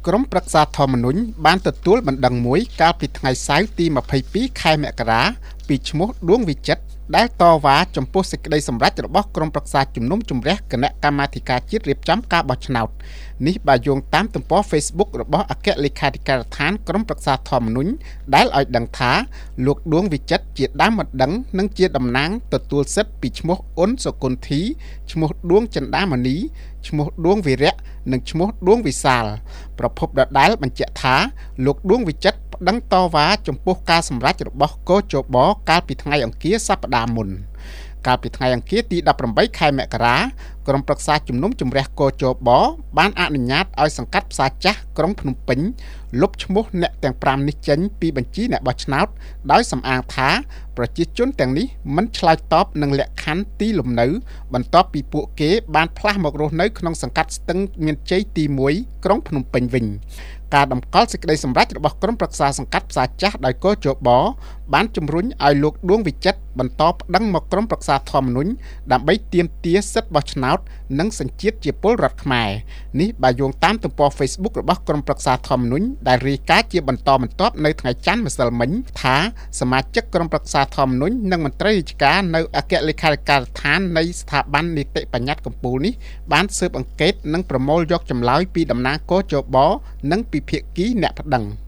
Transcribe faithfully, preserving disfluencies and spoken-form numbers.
ក្រុមប្រឹក្សាធម្មនុញ្ញបានទទួលបណ្ដឹងមួយកាលពីថ្ងៃសៅរ៍ទីម្ភៃពីរខែមករាពីឈ្មោះដួងវិចិត្រដែលតវ៉ាចំពោះសេចក្តីសម្រេចរបស់ក្រុមប្រឹក្សាជំនុំជម្រះគណៈកម្មាធិការជាតិរៀបចំការបោះឆ្នោតនេះបើយោងតាមទំព័រ Facebook របស់អគ្គលេខាធិការដ្ឋានក្រុមប្រឹក្សាធម្មនុញ្ញដែលឲ្យដឹងថាលោកដួងវិចិត្រជាដើមម្ដឹងនិងជាតំណាងទទួលសិទ្ធិពីឈ្មោះអ៊ុនសុគន្ធីឈ្មោះដួងចិន្តាមនីឈ្មោះដួងវីរៈនិងឈ្មោះដួងវិសាលប្រភពដដែលបញ្ជាក់ថាលោកដួងវិចិត្រប្តឹងតវ៉ាចំពោះការសម្រេចរបស់កោជបកាលពីថ្ងៃអង្គារសប្តាហ៍មុនកាលពីថ្ងៃអង្គារទីដប់ប្រាំបីខែមករាក្រុមប្រឹក្សាជំនុំជម្រះកោជបបានអនុញ្ញាតឲ្យសង្កាត់ផ្សារចាស់ក្រុងភ្នំពេញលុបឈ្មោះអ្នកទាំងប្រាំនេះចេញពីបញ្ជីអ្នកបោះឆ្នោតដោយសំអាងថាប្រជាជនទាំងនេះមិនឆ្លើយតបនឹងលក្ខខណ្ឌទីលំនៅបន្ទាប់ពីពួកគេបានផ្លាស់មករស់នៅក្នុងសង្កាត់ស្ទឹងមានជ័យទីមួយក្រុងភ្នំពេញវិញការតម្កល់សេចក្តីសម្រេចរបស់ក្រុមប្រឹក្សាសង្កាត់ផ្សារចាស់ដោយកោជបបានជំរុញឲ្យលោកដួងវិចិត្របន្តប្តឹងមកក្រុមប្រឹក្សាធម្មនុញ្ញដើម្បីទាមទារសិទ្ធិបោះឆ្នោតនិងសញ្ជាតិជាពលរដ្ឋខ្មែរនេះបើយោងតាមទំព័រ Facebook របស់ក្រុមប្រឹក្សាធម្មនុញ្ញដែលរាយការណ៍ជាបន្តបន្ទាប់នៅថ្ងៃច័ន្ទម្សិលមិញថាសមាជិកក្រុមប្រឹក្សាធម្មនុញ្ញនិងមន្ត្រីរាជការនៅអគ្គលេខាធិការដ្ឋាននៃស្ថាប័ននីតិបញ្ញត្តិកំពូលនេះបានស៊ើបអង្កេតនិងប្រមូលយកចម្លើយពីតំណាងកោជបនិងពីភាគីអ្នកប្តឹង